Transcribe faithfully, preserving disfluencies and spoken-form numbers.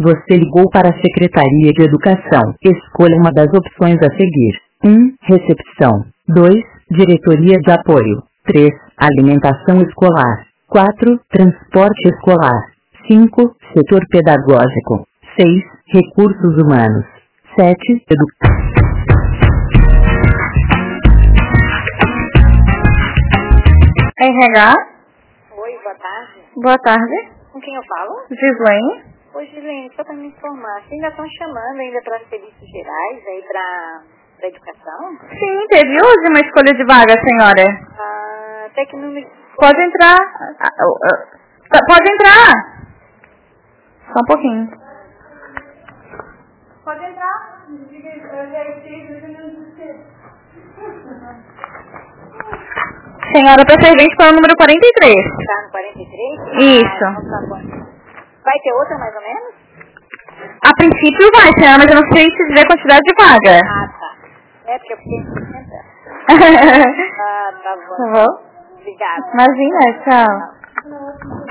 Você ligou para a Secretaria de Educação. Escolha uma das opções a seguir. um. Recepção. dois. Diretoria de Apoio. três. Alimentação escolar. quatro. Transporte escolar. cinco. Setor pedagógico. seis. Recursos humanos. sete. Educação. R H? Oi, boa tarde. Boa tarde. Com quem eu falo? Gislaine? Oi, Gislaine, só para me informar, vocês ainda estão chamando ainda para serviços gerais aí para educação? Sim, teve hoje uma escolha de vaga, senhora. Ah, até que número... Pode entrar. Ah, ah, ah, Pode entrar. Só um pouquinho. Pode entrar. Senhora, para servente para o número quarenta e três. Tá no quarenta e três? Isso. Ah, então tá bom. Vai ter outra mais ou menos? A princípio vai, senhora, mas eu não sei se dizer a quantidade de vaga. Ah, tá. É porque eu fiquei sessenta. Ah, tá bom. Tá bom? Obrigada. Imagina, tchau.